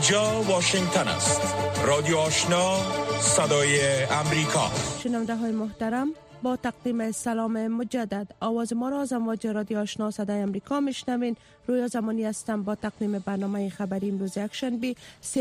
اینجا واشنگتن است. رادیو آشنا، صدای امریکا. شنونده های محترم، با تقدیم سلام مجدد، آواز ما را از امواج رادیو آشنا صدای امریکا میشنوین. رویا زمانی هستم با تقدیم برنامه خبری امروز یکشنبه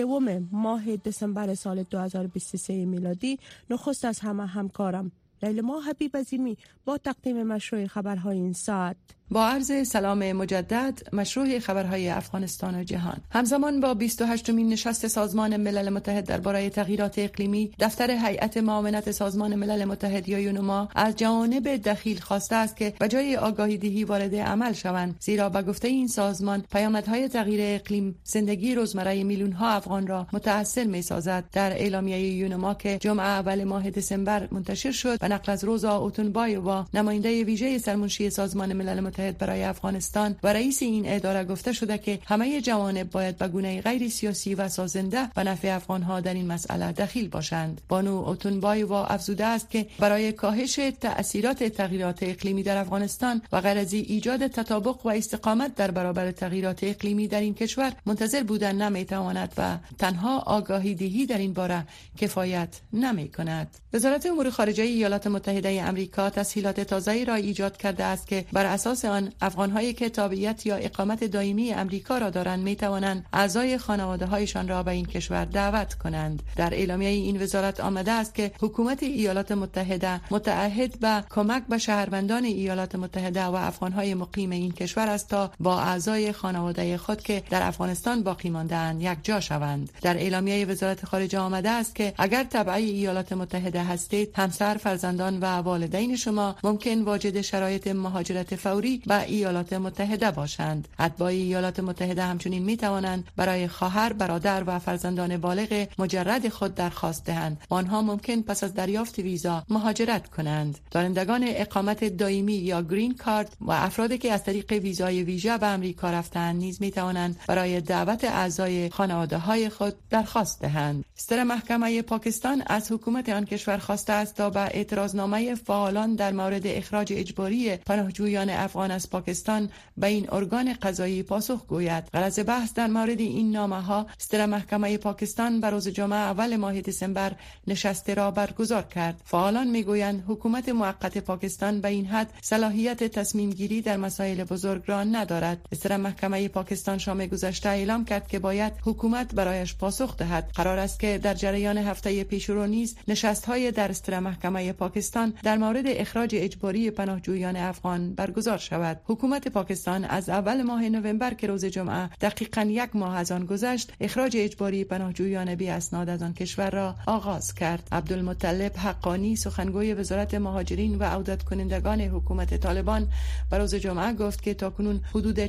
3 ماه دسامبر سال 2023 میلادی. نخست از همه همکارم لیلا حبیب عظیمی با تقدیم مشروع خبرهای این ساعت. با عرض سلام مجدد، مشروع خبرهای افغانستان و جهان. همزمان با 28مین نشست سازمان ملل متحد درباره تغییرات اقلیمی، دفتر هیئت معاونت سازمان ملل متحد یا یونما از جوانب دخیل خواسته است که بجای آگاهی دهی وارد عمل شوند، زیرا به گفته این سازمان پیامدهای تغییر اقلیم زندگی روزمره میلیون‌ها افغان را متأثر می‌سازد. در اعلامیه یونما که جمعه اول ماه دسامبر منتشر شد، به نقل از روزا اوتونبایووا، نماینده ویژه سرمنشی سازمان ملل متحد برای افغانستان و رئیس این اداره، گفته شده که همه جوانب باید به گونه غیر سیاسی و سازنده به نفع افغانها در این مسئله دخیل باشند. بانو اوتونبایووا افزوده است که برای کاهش تأثیرات تغییرات اقلیمی در افغانستان و غرض ایجاد تطابق و استقامت در برابر تغییرات اقلیمی در این کشور منتظر بودن نمیتواند و تنها آگاهی دهی در این باره کفایت نمیکند. وزارت امور خارجه ایالات متحده آمریکا تسهیلات تازه‌ای را ایجاد کرده است که بر اساس آن افغان‌هایی که تابعیت یا اقامت دائمی آمریکا را دارند می‌توانند اعضای خانواده‌هایشان را به این کشور دعوت کنند. در اعلامیه این وزارت آمده است که حکومت ایالات متحده متعهد به کمک به شهروندان ایالات متحده و افغان‌های مقیم این کشور است تا با اعضای خانواده خود که در افغانستان باقی مانده‌اند یکجا شوند. در اعلامیه وزارت خارجه آمده است که اگر تبعی ایالات متحده هستید، همسر، فرزندان و والدین شما ممکن واجد شرایط مهاجرت فوری به ایالات متحده باشند. اتباع ایالات متحده همچنین می توانند برای خواهر، برادر و فرزندان بالغ مجرد خود درخواست دهند. آنها ممکن پس از دریافت ویزا مهاجرت کنند. دارندگان اقامت دائمی یا گرین کارت و افرادی که از طریق ویزای ویژه به آمریکا رفتند نیز می توانند برای دعوت اعضای خانواده‌های خود درخواست دهند. ستر محکمه پاکستان از حکومت آن کشور خواسته است تا به اعتراضنامه فعالان در مورد اخراج اجباری پناهجویان افغان از پاکستان به این ارگان قضایی پاسخ گوید. غرض بحث در مورد این نامه‌ها، ستر محکمه پاکستان بر روز جمعه اول ماه دسامبر نشست را برگزار کرد. فعالان میگویند حکومت موقت پاکستان به این حد صلاحیت تصمیم گیری در مسائل بزرگ را ندارد. ستر محکمه پاکستان شام گذشته اعلام کرد که باید حکومت برایش پاسخ دهد. قرار است که در جریان هفته پیشرو نیز نشست‌های در ستر محکمه پاکستان در مورد اخراج اجباری پناهجویان افغان برگزار شود. حکومت پاکستان از اول ماه نوامبر که روز جمعه دقیقاً 1 ماه از آن گذشت، اخراج اجباری پناهجویان بی اسناد از آن کشور را آغاز کرد. عبدالمطلب حقانی، سخنگوی وزارت مهاجرین و عودت کنندگان حکومت طالبان، بر روز جمعه گفت که تاکنون حدود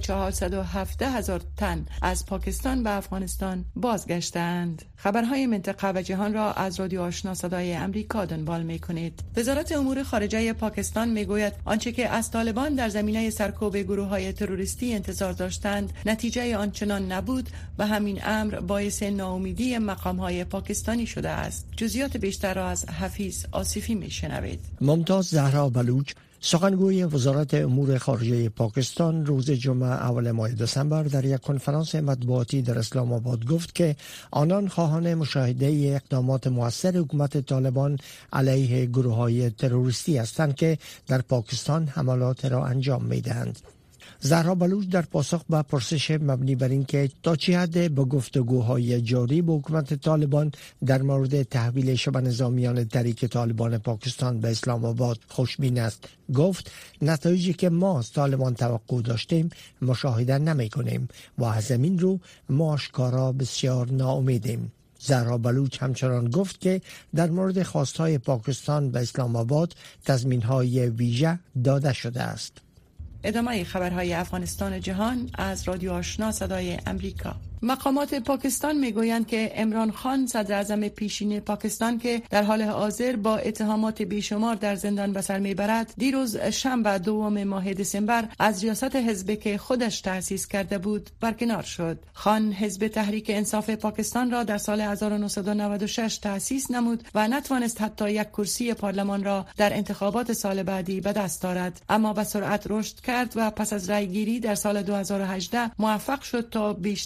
417,000 تن از پاکستان به افغانستان بازگشتند. خبرهای منطقه و جهان را از رادیو آشنا صدای امریکا دنبال می‌کنید. وزارت امور خارجه پاکستان میگوید آنچه که از طالبان در زمینه سرکوب گروه‌های تروریستی انتظار داشتند نتیجه آنچنان نبود و همین امر باعث ناامیدی مقام‌های پاکستانی شده است. جزئیات بیشتر را از حفیظ آصفی میشنوید. ممتاز زهرا بلوچ، سخنگوی وزارت امور خارجه پاکستان، روز جمعه اول ماه دسامبر در یک کنفرانس مطبوعاتی در اسلام آباد گفت که آنان خواهان مشاهده اقدامات مؤثر حکومت طالبان علیه گروه‌های تروریستی هستند که در پاکستان حملات را انجام می‌دهند. زهرا بلوچ در پاسخ به پرسش مبنی بر اینکه تا چه حد به گفتگوهای جاری با حکومت طالبان در مورد تحویل شب نظامیان تحریک طالبان پاکستان به اسلام آباد خوشبین است، گفت نتایجی که ما از طالبان توقع داشتیم مشاهده نمی کنیم و از زمین رو ما آشکارا بسیار ناامیدیم. زهرا بلوچ همچنان گفت که در مورد خواستهای پاکستان به اسلام آباد تضمین‌های ویژه داده شده است. ادامه خبرهای افغانستان و جهان از رادیو آشنا صدای امریکا. مقامات پاکستان میگویند که عمران خان، صدر اعظم پیشین پاکستان که در حال حاضر با اتهامات بیشمار در زندان به سر میبرد، دیروز شنبه 2 ماه دسامبر از ریاست حزبی که خودش تأسیس کرده بود برکنار شد. خان حزب تحریک انصاف پاکستان را در سال 1996 تأسیس نمود و نتوانست حتی یک کرسی پارلمان را در انتخابات سال بعدی به دست آورد، اما به سرعت رشد کرد و پس از رأیگیری در سال 2018 موفق شد تا بیشترین کرسی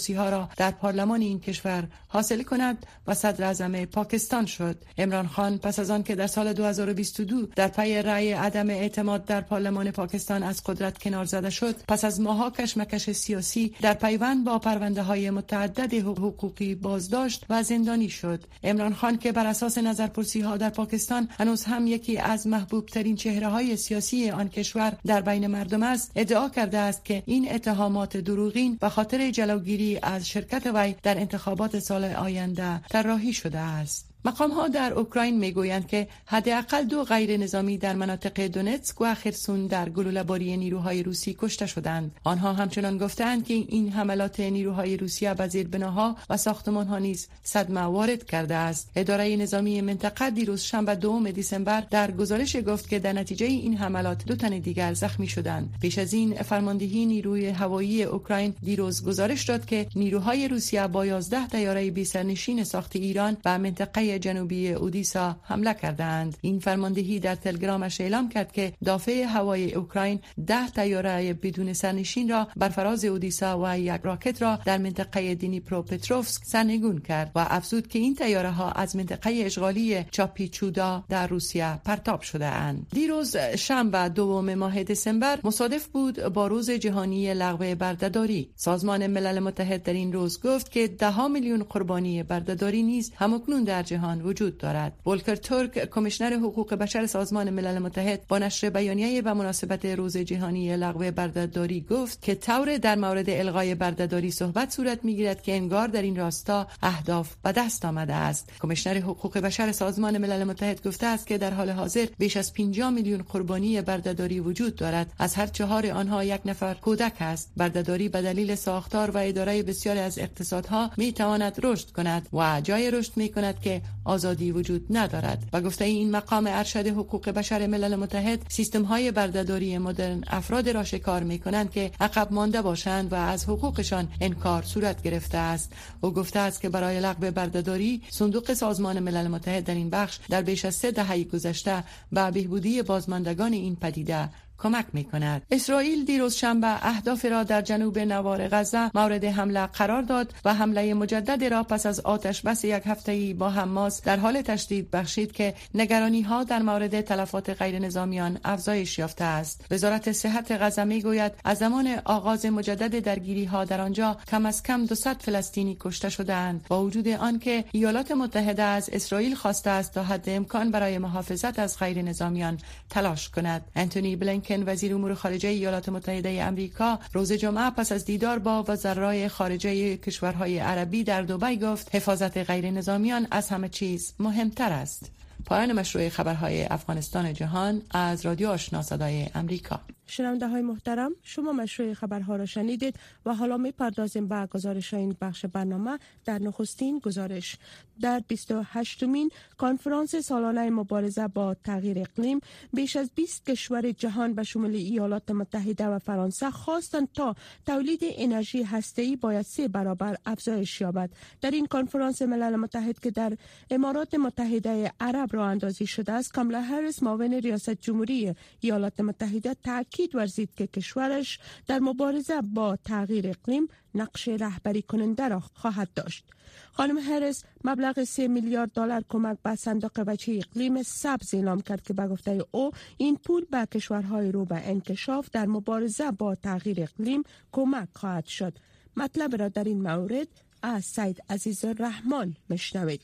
کرسی ها را در پارلمان این کشور حاصل کند و صدر اعظم پاکستان شد. عمران خان پس از آن که در سال 2022 در پی رأی عدم اعتماد در پارلمان پاکستان از قدرت کنار زده شد، پس از ماه‌ها کشمکش سیاسی در پیوند با پرونده‌های متعدد حقوقی بازداشت و زندانی شد. عمران خان که بر اساس نظرپرسی‌ها در پاکستان هنوز هم یکی از محبوب ترین چهره‌های سیاسی آن کشور در بین مردم است، ادعا کرده است که این اتهامات دروغین به خاطر جلوگیری از شرکت وی در انتخابات سال آینده طراحی شده است. مقام‌ها در اوکراین میگویند که حداقل 2 غیر نظامی در مناطق دونتسک و خرسون در گلوله‌باری نیروهای روسی کشته شدند. آنها همچنان گفتند که این حملات نیروهای روسیه به زیربناها و ساختمان‌ها نیز صدمه وارد کرده است. اداره نظامی منطقه دیروز شنبه 2 دسامبر در گزارش گفت که در نتیجه این حملات 2 تن دیگر زخمی شدند. پیش از این فرماندهی نیروی هوایی اوکراین دیروز گزارش داد که نیروهای روسیه با 11 طیاره بی‌سرنشین ساخت ایران به منطقه جنوبی اودیسا حمله کردند. این فرماندهی در تلگرامش اعلام کرد که دافع هوایی اوکراین 10 طیاره بدون سرنشین را بر فراز اودیسا و 1 راکت را در منطقه دنیپروپتروفسک سرنگون کرد و افزود که این طیاره ها از منطقه اشغالی چاپیچودا در روسیه پرتاب شده اند. دیروز شنبه 2 دسامبر مصادف بود با روز جهانی لغو بردهداری. سازمان ملل متحد در این روز گفت که 10 میلیون قربانی بردهداری نیز همکنون در جهان وجود دارد. ولکر تورک، کمیشنر حقوق بشر سازمان ملل متحد، با نشر بیانیه‌ای به مناسبت روز جهانی لغو بردهداری گفت که طور در مورد الغای بردهداری صحبت صورت می‌گیرد که انگار در این راستا اهداف به دست آمده است. کمیشنر حقوق بشر سازمان ملل متحد گفته است که در حال حاضر بیش از 50 میلیون قربانی بردهداری وجود دارد. از هر 4 آنها 1 نفر کودک است. بردهداری به دلیل ساختار و اداره بسیاری از اقتصادها می‌تواند رشد کند و جای رشد می‌کند که آزادی وجود ندارد. و گفته این مقام ارشد حقوق بشر ملل متحد، سیستم‌های بردهداری مدرن افراد را شکار می‌کنند که عقب مانده باشند و از حقوقشان انکار صورت گرفته است. او گفته است که برای لغو بردهداری صندوق سازمان ملل متحد در این بخش در بیش از 3 دهه گذشته به بهبودی بازماندگان این پدیده کمک می‌کند. اسرائیل دیروز شنبه اهداف را در جنوب نوار غزه مورد حمله قرار داد و حمله مجدد را پس از آتش بس 1 هفته‌ای با حماس در حال تشدید بخشید که نگرانی‌ها در مورد تلفات غیر نظامیان افزایش یافته است. وزارت صحت غزه می‌گوید از زمان آغاز مجدد درگیری‌ها در آنجا کم از کم 200 فلسطینی کشته شده‌اند، با وجود آنکه ایالات متحده از اسرائیل خواسته است تا حد امکان برای محافظت از غیر نظامیان تلاش کند. انتونی بلینکن، وزیر امور خارجه ایالات متحده آمریکا، روز جمعه پس از دیدار با وزرای خارجه کشورهای عربی در دبی گفت حفاظت غیر نظامیان از همه چیز مهمتر است. پایان مشروع خبرهای افغانستان جهان از رادیو آشنا صدای آمریکا. شنونده های محترم، شما مشروع خبرها را شنیدید و حالا می‌پردازیم به گزارش این بخش برنامه. در نخستین گزارش، در 28مین کنفرانس سالانه مبارزه با تغییر اقلیم، بیش از 20 کشور جهان به شمول ایالات متحده و فرانسه خواستند تا تولید انرژی هسته‌ای باید 3 برابر افزایش یابد. در این کنفرانس ملل متحد که در امارات متحده عرب راه اندازی شده است، کامالا هریس، معاون ریاست جمهوری ایالات متحده، تاکید ورزید که کشورش در مبارزه با تغییر اقلیم نقش رهبری کننده را خواهد داشت. خانم هریس مبلغ 3 میلیارد دلار کمک به صندوق وجه اقلیم سبز اعلام کرد که به گفته او این پول به کشورهای رو به انکشاف در مبارزه با تغییر اقلیم کمک خواهد شد. مطلب را در این مورد از سید عزیزالرحمن میشنوید.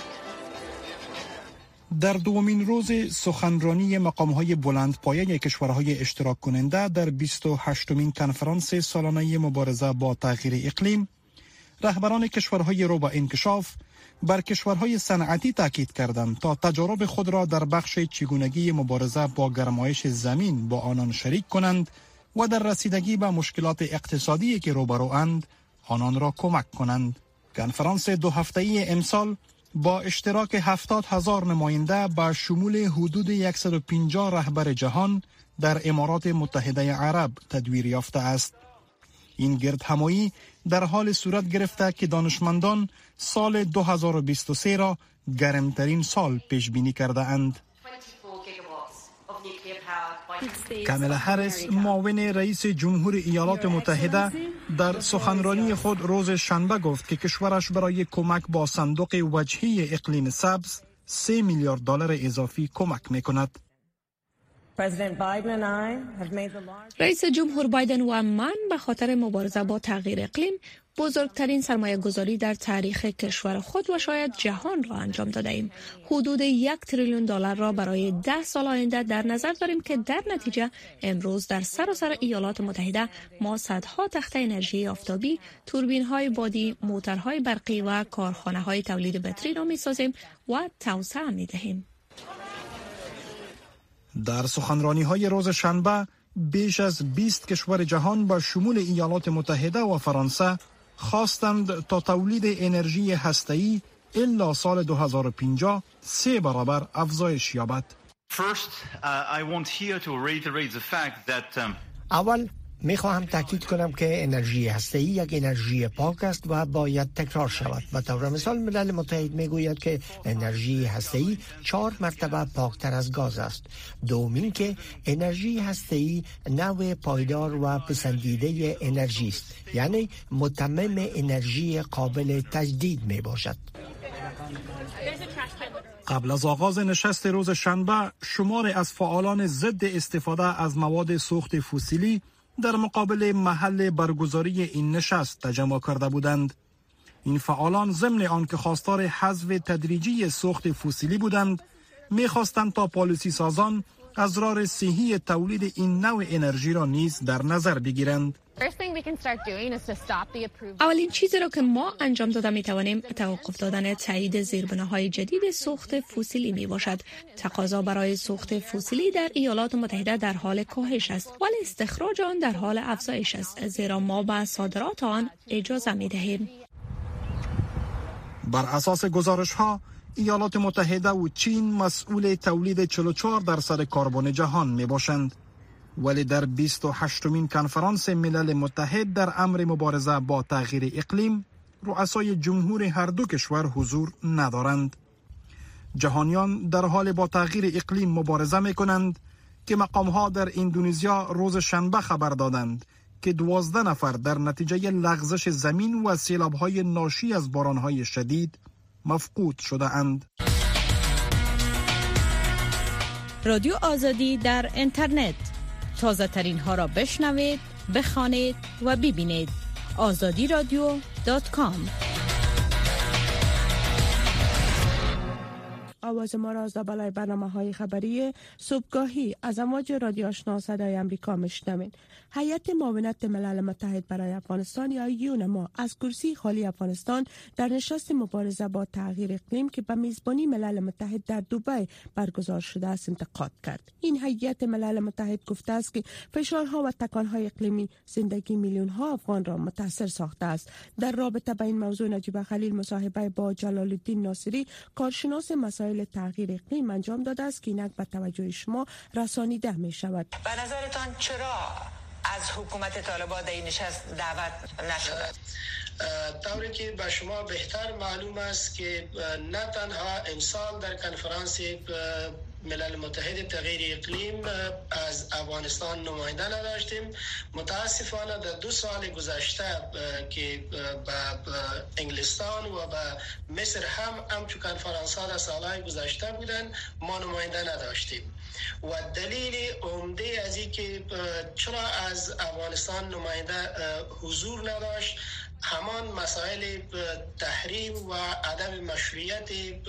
در دومین روز سخنرانی مقام‌های بلندپایه کشورهای اشتراک کننده در 28مین کنفرانس سالانه مبارزه با تغییر اقلیم، رهبران کشورهای رو به انکشاف بر کشورهای صنعتی تاکید کردند تا تجارب خود را در بخش چگونگی مبارزه با گرمایش زمین با آنان شریک کنند و در رسیدگی به مشکلات اقتصادی که روبروند آنان را کمک کنند. کنفرانس 2 هفته‌ای امسال با اشتراک 70,000 نماینده با شمول حدود 150 رهبر جهان در امارات متحده عرب تدویر یافته است. این گردهمایی در حال صورت گرفته که دانشمندان سال 2023 را گرمترین سال پیش بینی کرده اند. کامالا هریس معاون رئیس جمهور ایالات متحده در سخنرانی خود روز شنبه گفت که کشورش برای کمک با صندوق وجهی اقلیم سبز 3 میلیارد دلار اضافی کمک میکند. رئیس جمهور بایدن و من به خاطر مبارزه با تغییر اقلیم بزرگترین سرمایه گذاری در تاریخ کشور خود و شاید جهان را انجام داده ایم. حدود 1 تریلیون دلار را برای 10 سال آینده در نظر داریم که در نتیجه امروز در سراسر ایالات متحده ما صدها تخته انرژی آفتابی، توربین‌های بادی، موتورهای برقی و کارخانه‌های تولید بطری را می‌سازیم و توسعه می‌دهیم. در سخنرانی‌های روز شنبه بیش از 20 کشور جهان با شمول ایالات متحده و فرانسه خواستند تا تولید انرژی هسته‌ای الا سال 2050 3 برابر افزایش یابد. اول میخواهم تاکید کنم که انرژی هسته‌ای یک انرژی پاک است و باید تکرار شود. به طور مثال ملل متحد میگوید که انرژی هسته‌ای 4 مرتبه پاکتر از گاز است. دومین که انرژی هسته‌ای نوع پایدار و پسندیده انرژی است، یعنی متمم انرژی قابل تجدید می باشد. قبل از آغاز نشست روز شنبه شماری از فعالان ضد استفاده از مواد سوخت فسیلی در مقابل محل برگزاری این نشست تجمع کرده بودند. این فعالان ضمن آنکه خواستار حذف تدریجی سوخت فسیلی بودند، می‌خواستند تا پالیسی سازان اسرار صحی تولید این نوع انرژی را نیز در نظر بگیرند. اولین چیزی را که ما انجام داده می توانیم توقف دادن تایید زیربناهای جدید سوخت فسیلی می باشد. تقاضا برای سوخت فسیلی در ایالات متحده در حال کاهش است، ولی استخراج آن در حال افزایش است، زیرا ما به صادرات آن اجازه می دهیم. بر اساس گزارش‌ها ایالات متحده و چین مسئول تولید 44% کربن جهان می باشند. ولی در 28مین کنفرانس ملل متحد در امر مبارزه با تغییر اقلیم رؤسای جمهور هر دو کشور حضور ندارند. جهانیان در حال با تغییر اقلیم مبارزه می کنند که مقامها در اندونزیا روز شنبه خبر دادند که 12 نفر در نتیجه لغزش زمین و سیلاب‌های ناشی از باران‌های شدید مفقود شده اند. رادیو آزادی در اینترنت، تازه ترین ها را بشنوید، بخوانید و ببینید. azadiradio.com. آواز ما را از بالای برنامه‌های خبری صبحگاهی از امواج رادیو آشنا صدای آمریکا میشنوید. هیئت معاونت ملل متحد برای افغانستان یا یونما از کرسی خالی افغانستان در نشست مبارزه با تغییر اقلیم که به میزبانی ملل متحد در دبی برگزار شده است انتقاد کرد. این هیئت ملل متحد گفته است که فشارها و تکانهای اقلیمی زندگی میلیون ها افغان را متاثر ساخته است. در رابطه با این موضوع نجیب خلیل مصاحبه با جلال الدین ناصری کارشناس مسائل تغییر اقلیم انجام داده است که اینک به توجه شما رسانیده می شود. به نظرتان چرا از حکومت طالبان در این نشست دعوت نشده؟ طوری که به شما بهتر معلوم است که نه تنها امسال در کنفرانس ملل متحد تغییر اقلیم از افغانستان نماینده نداشتیم. متاسفانه در 2 سال گذشته که به انگلستان و به مصر هم تو کنفرانس ها در سالهای گذشته بودن ما نماینده نداشتیم و دلیل عمده از این که چرا از افغانستان نماینده حضور نداشت همان مسائل تحریم و عدم مشروعیت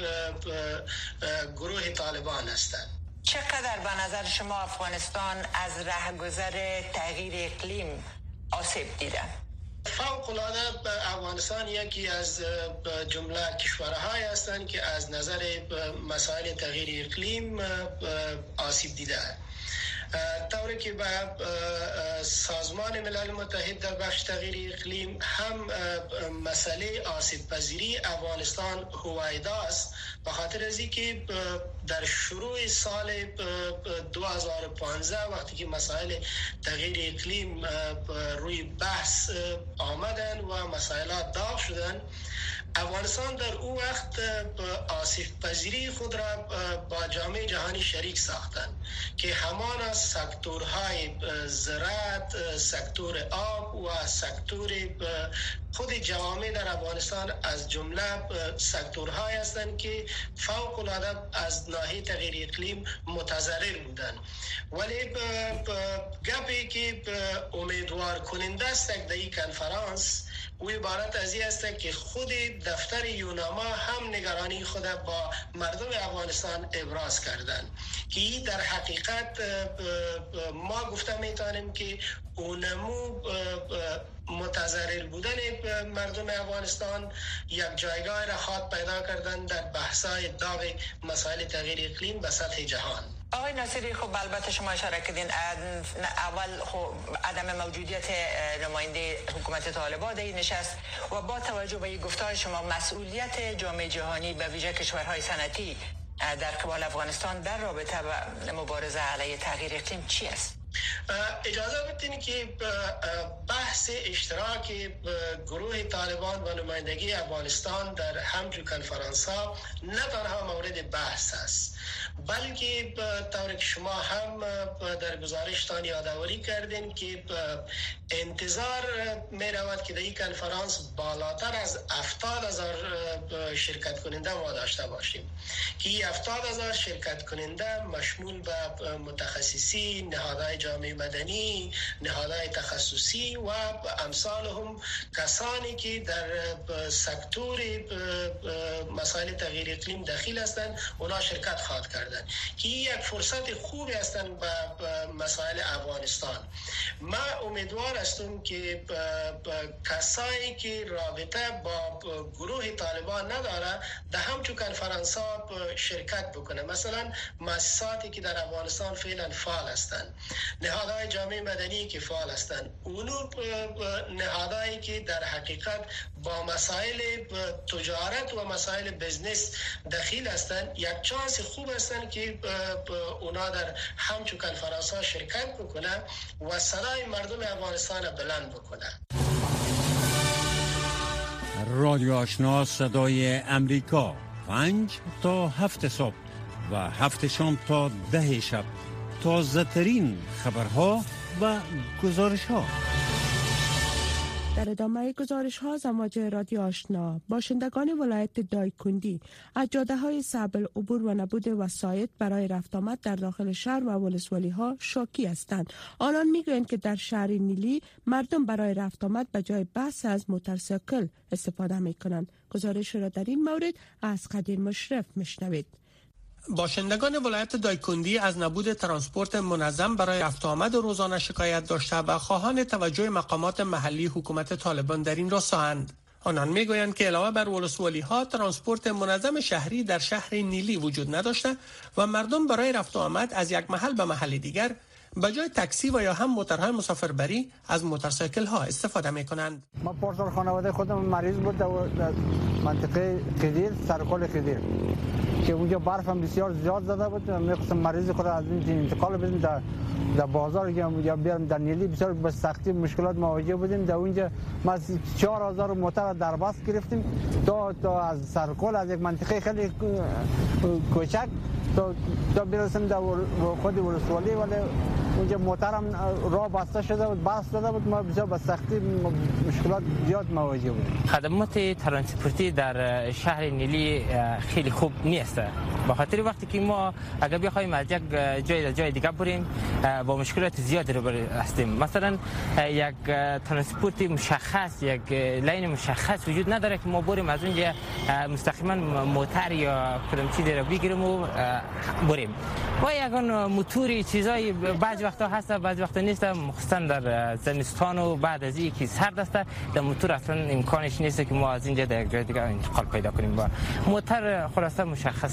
گروه طالبان هستند. چقدر به نظر شما افغانستان از رهگذر تغییر اقلیم آسیب دیده؟ فوق العاده افغانستان یکی از جمله کشورهایی هستند که از نظر مسائل تغییر اقلیم آسیب دیده. طوری که به سازمان ملل متحد در بخش تغییر اقلیم هم مسئله آسیب پذیری افغانستان هویدا است، به خاطر از اینکه در شروع سال 2015 وقتی که مسائل تغییر اقلیم روی بحث آمدن و مسائلات داغ شدن، افغانستان در او وقت آسیب پذیری خود را با جامعه جهانی شریک ساختند که همان از سکتورهای زراعت، سکتور آب و سکتور خود جوامع در افغانستان از جمله سکتورهای هستند که فوق العاده از ناحیه تغییر اقلیم متضرر بودند. ولی گپی که امیدوار کننده است در این کنفرانس او عبارت از این است که خود دفتر یوناما هم نگرانی خود با مردم افغانستان ابراز کردند که این در حقیقت ما گفته میتونیم که اونمو متضرر بودن مردم افغانستان یک جایگاه را خواد پیدا کردن در بحث‌های داغ مسائل تغییر اقلیم به سطح جهان. آقای ناصری، خب البته شما اشاره کردین اول خب عدم موجودیت نماینده حکومت طالبان در این نشست و با توجه به گفته‌های شما مسئولیت جامعه جهانی به ویژه کشورهای صنعتی در قبال افغانستان در رابطه با مبارزه علیه تغییر اقلیم چی است؟ اجازه بدین که بحث اشتراک گروه طالبان و نمایندگی افغانستان در همچون کنفرانس ها نه تنها مورد بحث است، بلکه طور که شما هم در گزارشتان یادآوری کردین که انتظار می رود که در این کنفرانس بالاتر از 70,000 شرکت کننده ما داشته باشیم که این 70,000 شرکت کننده مشمول به متخصصین، نهادهای جامعه مدنی، نهادهای تخصصی و امثال هم کسانی که در سکتور مسائل تغییر اقلیم دخیل هستند اونا شرکت خواهد کردن که یک فرصت خوبی هستند به مسائل افغانستان. ما امیدوار هستم که کسایی که رابطه با گروه طالبان نداره در همچون کنفرانس ها شرکت بکنه، مثلا مؤسساتی که در افغانستان فعلا فعال هستند، نهادهای جامعه مدنی که فعال هستند، اونو نهادهایی که در حقیقت با مسائل تجارت و مسائل بزنس دخیل هستند، یک چانس خوب هستند که اونا در همچون کنفرانس ها شرکت بکنه و صدای مردم افغانستان بلند بکنه. رادیو آشنا صدای امریکا 5 تا 7 صبح و 7 شام تا 10 شب، تازه ترین خبرها و گزارش ها. در ادامه گزارش ها زماج رادیو آشنا، باشندگان ولایت دایکندی از جاده های صعب العبور و نبود وسایط برای رفت آمد در داخل شهر و ولسوالی ها شاکی هستند. آنان میگویند که در شهر نیلی مردم برای رفت آمد به جای بس از موتورسیکل استفاده میکنند. گزارش را در این مورد از قدیر مشرف میشنوید. باشندگان ولایت دایکندی از نبود ترانسپورت منظم برای رفت و آمد روزانه شکایت داشته و خواهان توجه مقامات محلی حکومت طالبان در این راستااند. آنان میگویند که علاوه بر ولسوالی ها ترانسپورت منظم شهری در شهر نیلی وجود نداشته و مردم برای رفت و آمد از یک محل به محل دیگر به جای تاکسی و یا هم موتورهای مسافربری از موتورسیکل ها استفاده میکنند. ما پارسال خانواده خودم مریض بود در منطقه خدیر، سرکل خدیر که اونجا برف هم بسیار زیاد زده بود. میخواستم مریض خود از اینجا انتقال بدیم در بازار یا بیارم در نیلی. بسیار به سختی مشکلات مواجه بودیم. در اونجا ما 4000 موتور در بس گرفتیم تا از سرکل، از یک منطقه خیلی کوچک تا برسیم در خود ولسوالی، ولی اونجا موترم راه بسته شده بود، بس داده بود. ما بسیار به سختی مشکلات زیاد مواجه بودیم. خدمات ترانسپورتی در شهر نیلی خیلی خوب نیست، به خاطر وقتی که ما اگر بخوایم از یک جای دیگه بریم با مشکلات زیادی روبرو هستیم. مثلا یک ترانسپورت مشخص، یک لین مشخص وجود نداره که ما بریم از اونجا مستقیما موتر یا کدام چیزی رو بگیریم و بریم. و یگان موتوری چیزای بعض وقتا هست بعض وقتا نیست، مخصوصا در زمستان و بعد از اینکه سرد است در موتور اصلا امکانش نیست که ما از اینجا در یک جای دیگه انتقال پیدا کنیم. و موتر خلاصه مشخصا نیست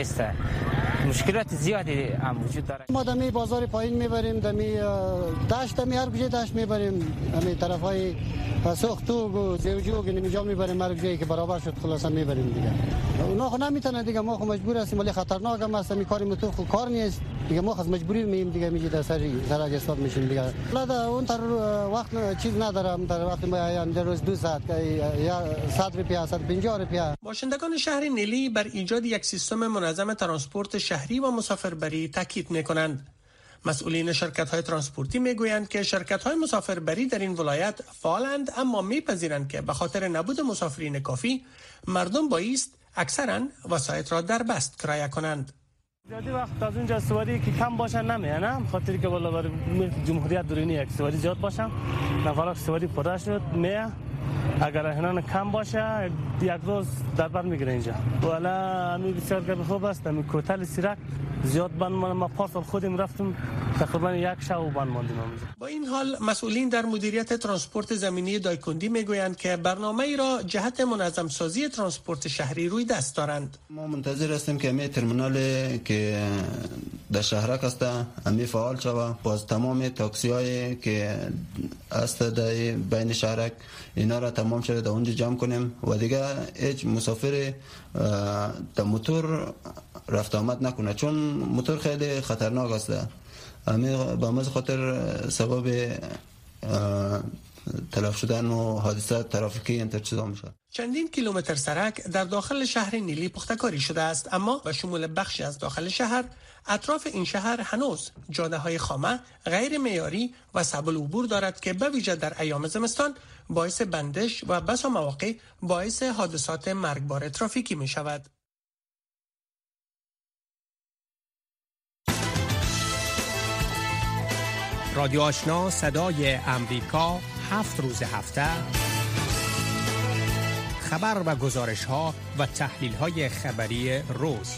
نیست. مشکلات زیادی هم وجود داره. ما دمی بازار پایین میبریم، دمی دشت، دمی هر کجای دشت میبریم، همین طرفای سوختوگ و زیوجوگ اینجا میبریم، هر جایی که برابر شد خلاصا میبریم دیگه. اونا خو نمیتونه دیگه، ما خو مجبور هستیم، ولی خطرناک هم است، کاری متو خو کار نیست دیگه، ما خو مجبوری میم دیگه، میگه در سر استاد میشیم دیگه. لا اون تر وقت چیز ندارم، در وقت ما در روز 2 ساعت یا 100 روپیه 150 روپیه. باشندگان شهر نیلی بر ایجاد یک سیستم منظم ترانسپورت شهری و مسافربری تاکید میکنند. مسئولین شرکت‌های ترانسپورتی میگویند که شرکت‌های مسافربری در این ولایت فعالند، اما میپذیرند که به خاطر نبود مسافرین کافی مردم بایست اکثراً وسایط را در بست کرایه کنند. زیادی وقت از اونجا سواری که کم باشن نمیانم، خاطر که بالا بر جمهوریت درونی یک سواری زیاد باشم، نفرات سواری پر شد میه، اگر هنان کم باشه یک روز در بر میگیره اینجا. والا می بسیار که خوب است، می کوتل سیرک زیاد بند ما پارسال خودم رفتم تقریبا یک شب بند ماندیم. با این حال مسئولین در مدیریت ترانسپورت زمینی دایکندی میگویند که برنامه‌ای را جهت منظم سازی ترانسپورت شهری روی دست دارند. ما منتظر هستیم که می ترمینال که در شهرک است امی فعال شود، باز تمام تاکسی‌هایی که است در بین شهرک اینا را تمام شده در اونجا جمع کنیم و دیگه هیچ مسافر در موتور رفت آمد نکنه، چون موتور خیلی خطرناک است. با مز خاطر سبب تلف شدن و حادثات ترافیکی انتشار میشه. چندین کیلومتر سرک در داخل شهر نیلی پخته‌کاری شده است، اما به شمول بخشی از داخل شهر، اطراف این شهر هنوز جاده‌های خامه، غیر معیاری و صعب العبور دارد که به ویژه در ایام زمستان باعث بندش و بسا مواقع باعث حادثات مرگبار ترافیکی می شود. رادیو آشنا صدای امریکا 7 روز هفته خبر و گزارش ها و تحلیل های خبری روز.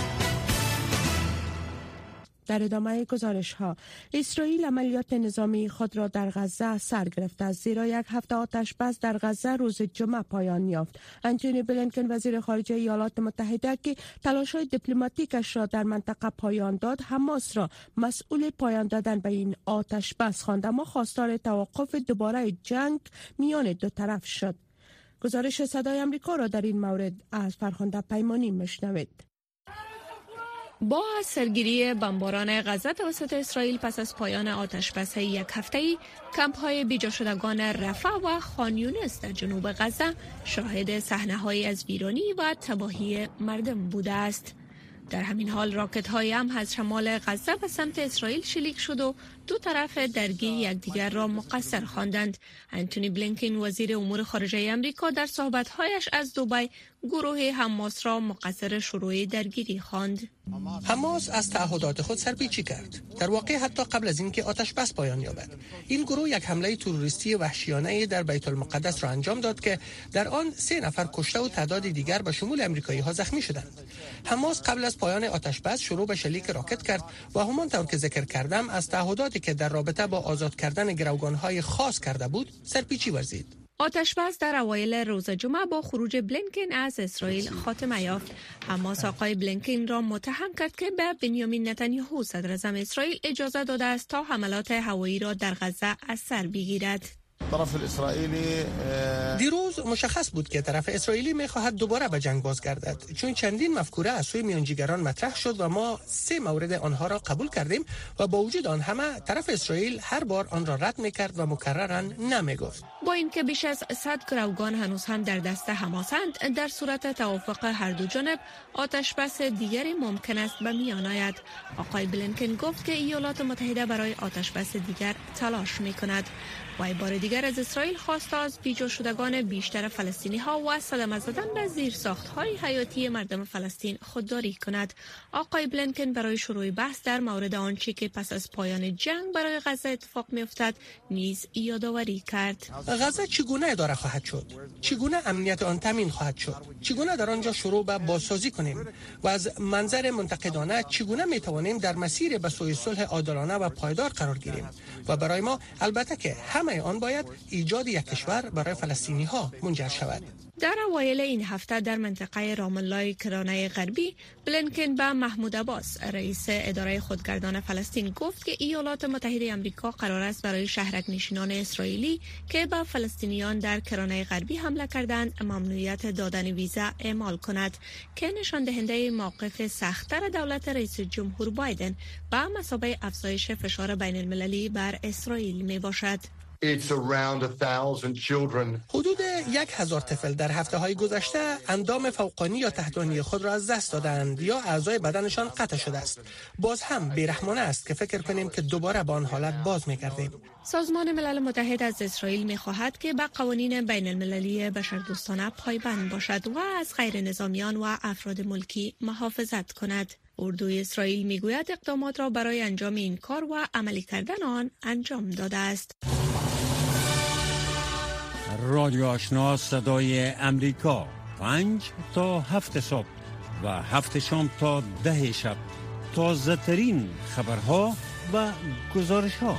در ادامه گزارش ها، اسرائیل عملیات نظامی خود را در غزه سر گرفته است، زیرا یک هفته آتش بس در غزه روز جمعه پایان یافت. انتونی بلینکن وزیر خارجه ایالات متحده که تلاش‌های دیپلماتیکش را در منطقه پایان داد، حماس را مسئول پایان دادن به این آتش بس خواند، اما خواستار توقف دوباره جنگ میان دو طرف شد. گزارش صدای آمریکا را در این مورد از فرخنده پیمانی میشنوید. با سرگیری بمباران غزه توسط اسرائیل پس از پایان آتشبس یک هفته‌ای، کمپ‌های بیجا شدگان رفح و خان یونس در جنوب غزه شاهد صحنه‌هایی از ویرانی و تباهی مردم بوده است. در همین حال راکت‌های هم از شمال غزه به سمت اسرائیل شلیک شد و دو طرف درگیر یکدیگر را مقصر خواندند. انتونی بلینکن وزیر امور خارجه آمریکا در صحبت‌هایش از دبی گروه حماس را مقصر شروع درگیری خواند. حماس از تعهدات خود سرپیچی کرد. در واقع حتی قبل از اینکه آتش بس پایان یابد، این گروه یک حمله تروریستی وحشیانه در بیت المقدس را انجام داد که در آن 3 نفر کشته و تعداد دیگر به شمول آمریکایی‌ها زخمی شدند. حماس قبل از پایان آتش بس شروع به شلیک راکت کرد و همانطور که ذکر کردم از تعهداتی که در رابطه با آزاد کردن گروگان‌های خاص کرده بود سرپیچی ورزید. آتش‌بس در اوایل روز جمعه با خروج بلینکن از اسرائیل خاتمه یافت. حماس آقای بلینکن را متهم کرد که به بنیامین نتانیاهو صدر اعظم اسرائیل اجازه داده است تا حملات هوایی را در غزه از سر بگیرد. طرف اسرائیلی دیروز مشخص بود که طرف اسرائیلی می‌خواهد دوباره به جنگ بازگردد، چون چندین مفکوره از سوی میانجیگران مطرح شد و ما 3 مورد آنها را قبول کردیم و با وجود آن همه طرف اسرائیل هر بار آن را رد می‌کرد و مکرراً نمی‌گفت. با اینکه بیش از 100 گروگان هنوز هم در دست حماسند، در صورت توافق هر دو جانب آتش بس دیگری ممکن است به میان آید. آقای بلینکن گفت که ایالات متحده برای آتش بس دیگر تلاش می‌کند. و بار دیگر از اسرائیل خواست از بیجا شدگان بیشتر فلسطینی ها و صدمه زدن به زیرساخت‌های حیاتی مردم فلسطین خودداری کند. آقای بلینکن برای شروع بحث در مورد آنچه که پس از پایان جنگ برای غزه اتفاق می‌افتد نیز یادآوری کرد. غزه چگونه اداره خواهد شد؟ چگونه امنیت آن تامین خواهد شد؟ چگونه در آنجا شروع به بازسازی کنیم؟ و از منظر منتقدانه چگونه می‌توانیم در مسیر به سوی صلح عادلانه و پایدار قرار گیریم؟ و برای ما البته که همه آن باید ایجاد یک کشور برای فلسطینی‌ها منجر شود. در اوایل این هفته در منطقه رام الله کرانه غربی، بلینکن به محمود عباس رئیس اداره خودگردان فلسطین گفت که ایالات متحده آمریکا قرار است برای شهرک نشینان اسرائیلی که به فلسطینیان در کرانه غربی حمله کردند ممنوعیت دادن ویزا اعمال کند که نشان دهنده موقف سخت‌تر دولت رئیس جمهور بایدن به مثابه افزایش فشار بین المللی بر اسرائیل می باشد. حدود 1000 طفل در هفته‌های گذشته اندام فوقانی یا تحتانی خود را از دست دادند یا اعضای بدنشان قطع شده است. باز هم بیرحمانه است که فکر کنیم که دوباره با آن حالت باز می‌گردیم. سازمان ملل متحد از اسرائیل می‌خواهد که به قوانین بین المللی بشردوستانه پایبند باشد و از غیر نظامیان و افراد ملکی محافظت کند. اردوی اسرائیل میگوید اقدامات را برای انجام این کار و عملی کردن آن انجام داده است. رادیو آشنا صدای امریکا 5 تا 7 صبح و 7 شام تا 10 شب. تازه ترین خبرها و گزارش ها.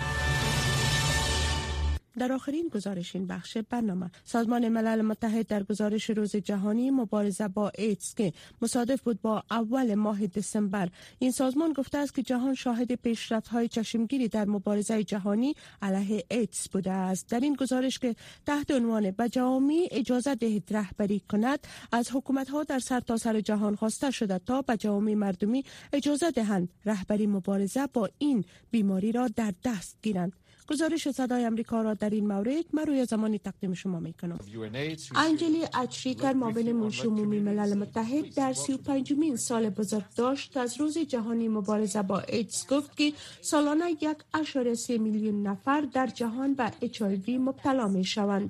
در آخرین گزارش این بخش برنامه، سازمان ملل متحد در گزارش روز جهانی مبارزه با ایدز که مصادف بود با اول ماه دسامبر، این سازمان گفته است که جهان شاهد پیشرفت‌های چشمگیری در مبارزه جهانی علیه ایدز بوده است. در این گزارش که تحت عنوان به جوامع اجازه دهید رهبری کند، از حکومت‌ها در سرتاسر جهان خواسته شده تا به جوامع مردمی اجازه دهند رهبری مبارزه با این بیماری را در دست گیرند. گزارش صدای امریکا را در این مورد من روی زمانی تقدیم شما میکنم. انجلی اچریکر، معاون منشی عمومی ملل متحد، در 35مین سال بزرگداشت از روز جهانی مبارزه با ایدز گفت که سالانه 1.3 میلیون نفر در جهان به HIV مبتلا می شوند.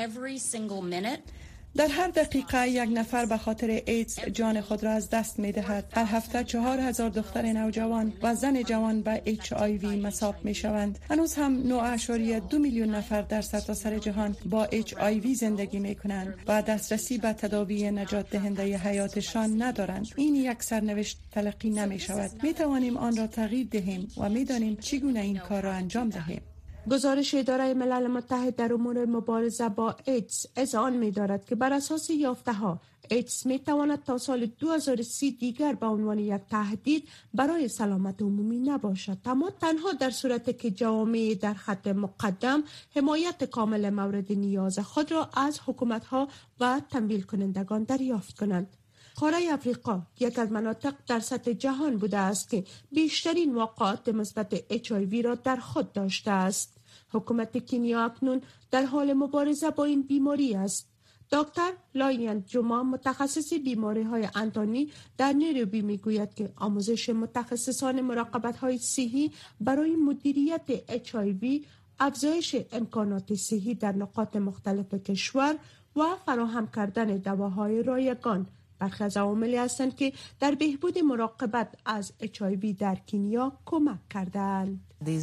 در هر دقیقه یک نفر به خاطر ایدز جان خود را از دست می دهد. هر هفته 4000 دختر نوجوان و زن جوان به HIV مصاب می شوند. هنوز هم 9.2 میلیون نفر در سرتاسر جهان با HIV زندگی می کنند و دسترسی به تداوی نجات دهنده حیاتشان ندارند. این یک سرنوشت تلقی نمی شود. می توانیم آن را تغییر دهیم و می دانیم چگونه این کار را انجام دهیم. گزارش اداره ملل متحد در امور مبارزه با ایدز اذعان می‌دارد که بر اساس یافته‌ها ایدز می‌تواند تا سال 2030 دیگر به عنوان یک تهدید برای سلامت عمومی نباشد، اما تنها در صورتی که جوامع در خط مقدم حمایت کامل مورد نیاز خود را از حکومت‌ها و تمویل کنندگان دریافت کنند. قاره افریقا یک از مناطق در سطح جهان بوده است که بیشترین واقعات مثبت HIV را در خود داشته است. حکومت کنیا اکنون در حال مبارزه با این بیماری است. دکتر لاین جوما، متخصص بیماری‌های انتانی در نیروبی، میگوید که آموزش متخصصان مراقبت‌های صحی برای مدیریت HIV، افزایش امکانات صحی در نقاط مختلف کشور و فراهم کردن دواهای رایگان برخی از عواملی هستند که در بهبود مراقبت از HIV در کنیا کمک کردند.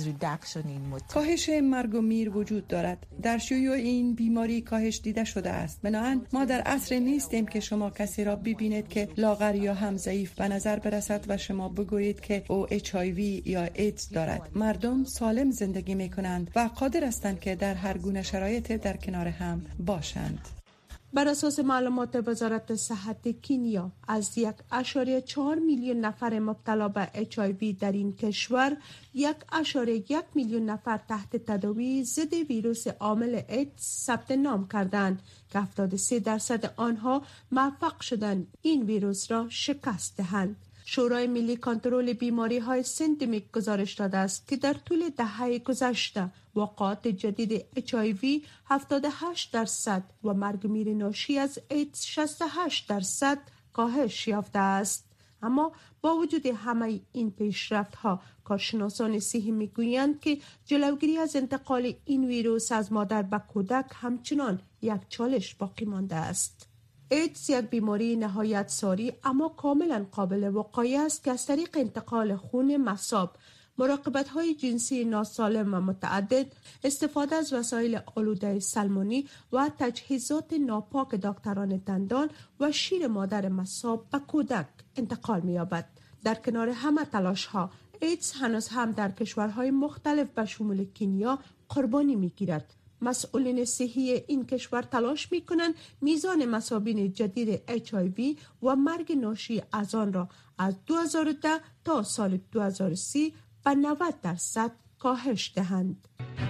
کاهش مرگ و میر وجود دارد. در شیوع این بیماری کاهش دیده شده است. بنابراین ما در عصر نیستیم که شما کسی را ببینید که لاغر یا هم ضعیف به نظر برسد و شما بگویید که او HIV یا ایدز دارد. مردم سالم زندگی می کنند و قادر هستند که در هر گونه شرایط در کنار هم باشند. بر اساس معلومات وزارت صحت کنیا، از 1.4 میلیون نفر مبتلا به HIV در این کشور، 1.1 میلیون نفر تحت تداوی ضد ویروس عامل ایدز ثبت نام کردند که 73% آنها موفق شدند این ویروس را شکست دهند. شورای ملی کنترل بیماری‌های سندمیک گزارش داده است که در طول دهه گذشته واقعات جدید HIV 78% و مرگ میر ناشی از ایدز 68% کاهش یافته است. اما با وجود همه این پیشرفت‌ها، کارشناسان صحی میگویند که جلوگیری از انتقال این ویروس از مادر به کودک همچنان یک چالش باقی مانده است. ایدز یک بیماری نهایت ساری اما کاملا قابل وقایع است که از طریق انتقال خون مصاب، مراقبت‌های جنسی ناسالم و متعدد، استفاده از وسایل آلوده سلمانی و تجهیزات ناپاک دکتران دندان و شیر مادر مصاب به کودک انتقال می‌یابد. در کنار همه تلاش‌ها، ایدز هنوز هم در کشورهای مختلف به شمول کنیا قربانی می‌گیرد. مسئولین صحی این کشور تلاش می‌کنند میزان مصابین جدید HIV و مرگ ناشی از آن را از 2010 تا سال 2030 به 90% کاهش دهند.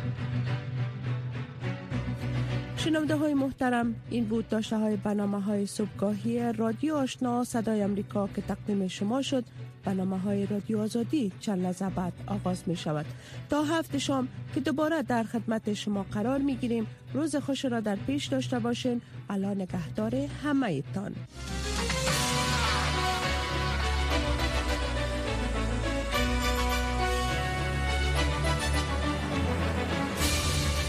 شنونده های محترم، این بود داشته های برنامه های صبحگاهی رادیو آشنا صدای امریکا که تقدیم شما شد. برنامه های رادیو آزادی چند لحظه بعد آغاز می شود. تا هفت شام که دوباره در خدمت شما قرار می گیریم. روز خوش را در پیش داشته باشین. الله نگهدار همه تان.